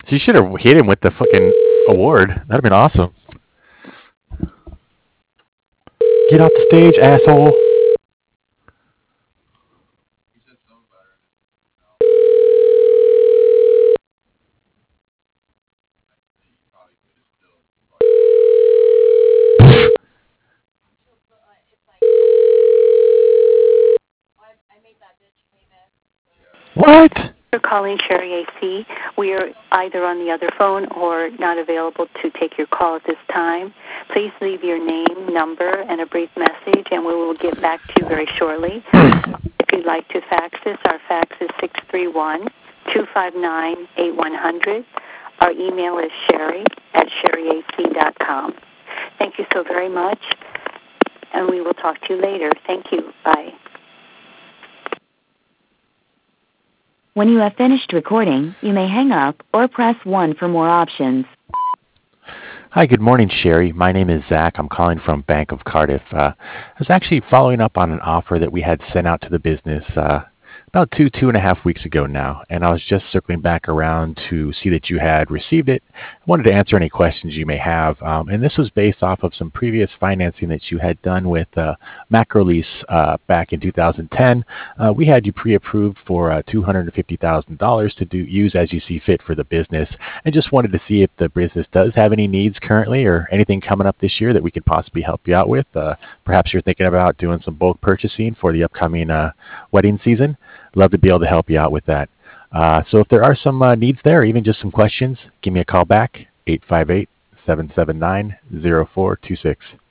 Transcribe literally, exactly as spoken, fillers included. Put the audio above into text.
So you should have hit him with the fucking award. That'd have been awesome. Get off the stage, asshole. What? For calling Sherry A C. We are either on the other phone or not available to take your call at this time. Please leave your name, number, and a brief message, and we will get back to you very shortly. If you'd like to fax us, our fax is six three one, two five nine, eight one zero zero. Our email is sherry at sherry a c dot com. Thank you so very much, and we will talk to you later. Thank you. Bye. When you have finished recording, you may hang up or press one for more options. Hi, good morning, Sherry. My name is Zach. I'm calling from Bank of Cardiff. Uh, I was actually following up on an offer that we had sent out to the business uh, about two, two and a half weeks ago now, and I was just circling back around to see that you had received it. I wanted to answer any questions you may have, um, and this was based off of some previous financing that you had done with uh, Macrolease uh, back in two thousand ten. Uh, we had you pre-approved for uh, two hundred fifty thousand dollars to do use as you see fit for the business, and just wanted to see if the business does have any needs currently or anything coming up this year that we could possibly help you out with. Uh, perhaps you're thinking about doing some bulk purchasing for the upcoming uh, wedding season. Love to be able to help you out with that. Uh, so if there are some uh, needs there, or even just some questions, give me a call back, eight five eight, seven seven nine, zero four two six.